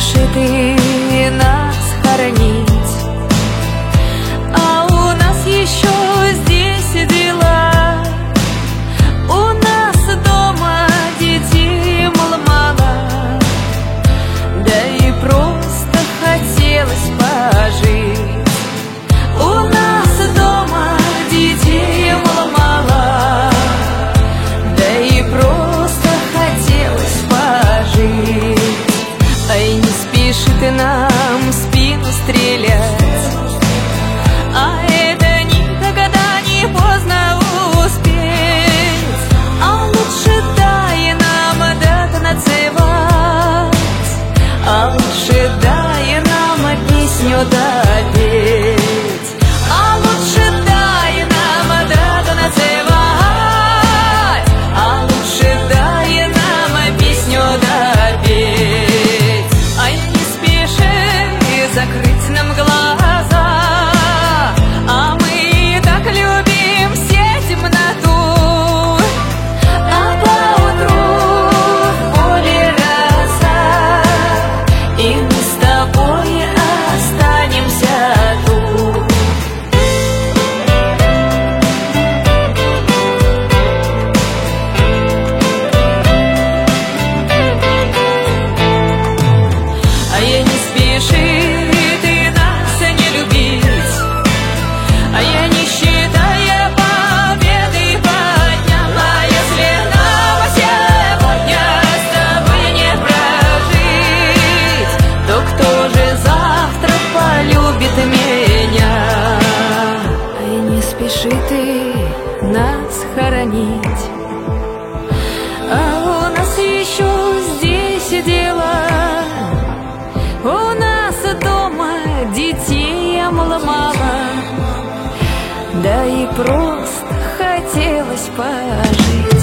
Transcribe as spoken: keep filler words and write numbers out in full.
спеши ты нас хоронить, а у нас еще здесь дела. У нас дома детей мало-мало, да и просто хотелось пожить. У нас дома детей мало-мало, да и просто хотелось пожить. Ай, не спеши ты нам в спину стрелять, а это никогда не поздно успеть. А лучше дай нам дотанцевать, а лучше дай нам песню допеть. А лучше дай нам дотанцевать, а лучше дай нам песню допеть. Ай, не спеши закрыть нам глаза, а мы так любим все темноту. А поутру в поле роса, и мы с тобой останемся тут. А я не спеши ты нас не любить, а я не считая победы подняла. Если нам сегодня с тобой не прожить, то кто же завтра полюбит меня? Ай, не спеши ты нас хоронить, а у нас еще здесь дела. У нас дома детей мало-мало, да и просто хотелось пожить.